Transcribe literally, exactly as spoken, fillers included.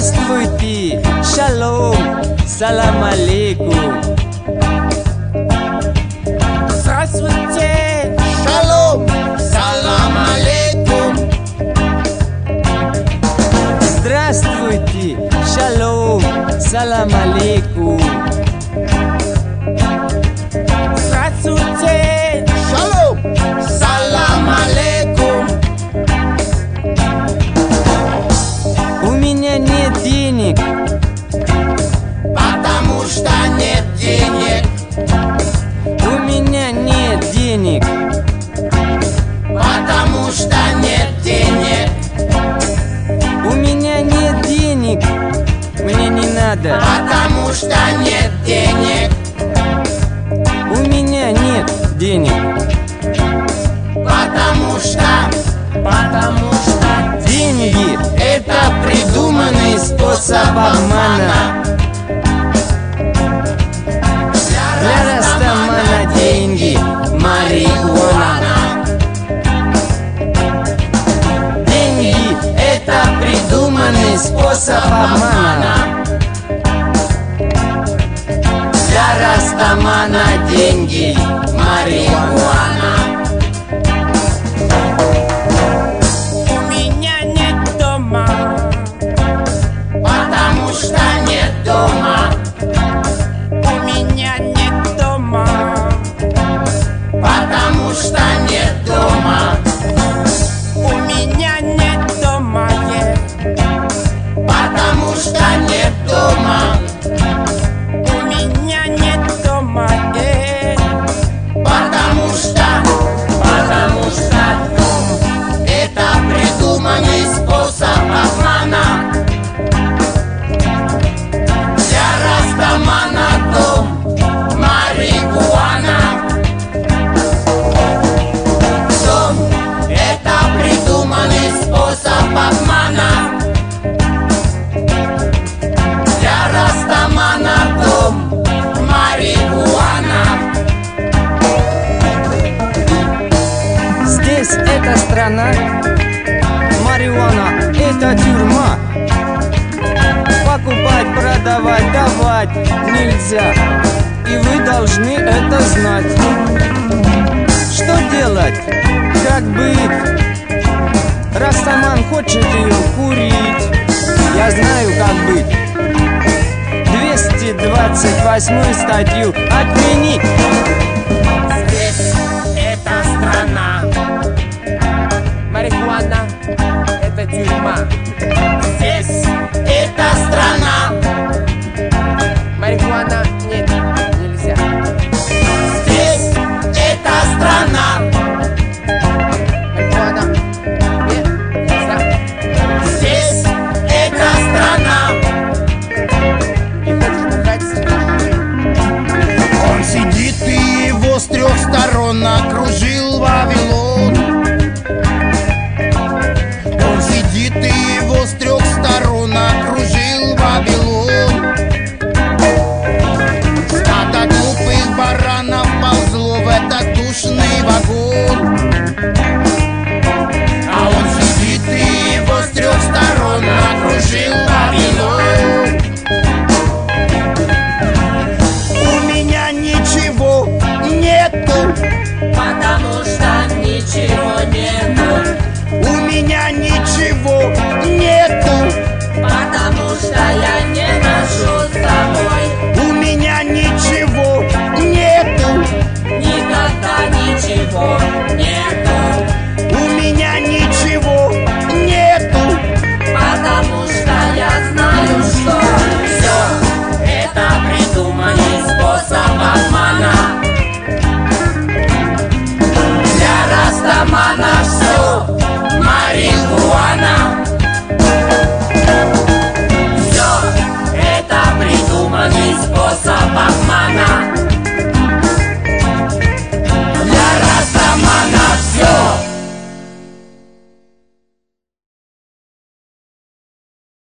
Здравствуйте, шалом, салам алейкум. Здравствуйте, шалом, салам алейкум. Здравствуйте, шалом, салам алейкум. Здравствуйте, шалом, салам алейкум. У меня нет денег, Потому что нет денег. у меня нет денег, Потому что нет денег. у меня нет денег, мне не надо. Потому что нет денег. У меня нет денег, Потому что, потому что деньги — это придуманный способ обмана. Для Растамана деньги — марихуана. Деньги — это придуманный способ обмана. Для Растамана деньги — марихуана. у меня нет дома. Потому что нет дома. У меня нет дома. Потому что нет дома. У меня нет дома, yeah. Потому что нет дома. У меня нет дома, yeah. Потому что, потому что дом — это придуманный способ обмана. Для Растамана дом — марихуана. Дом — это придуманный способ обмана. Для Растамана дом — марихуана. Здесь эта страна, марихуана — это тюрьма. Покупать, продавать, давать нельзя, и вы должны это знать. Что делать? Как быть? Растаман хочет ее курить. Я знаю, как быть. двести двадцать восьмую статью отменить. Здесь эта страна, марихуана — это тюрьма. Здесь эта страна, марихуана нет, нельзя. Здесь эта страна, марихуана нет, нельзя. Здесь эта страна. Не хочешь бухать, скажи. Он сидит и его с трех сторон окружил Вавилон. Он сидит и его с трех сторон окружил Вавилон. Стадо глупых баранов ползло в этот душный вагон. А он сидит и его с трех сторон окружил Вавилон. У меня ничего нету, потому что ничего нету. У меня ничего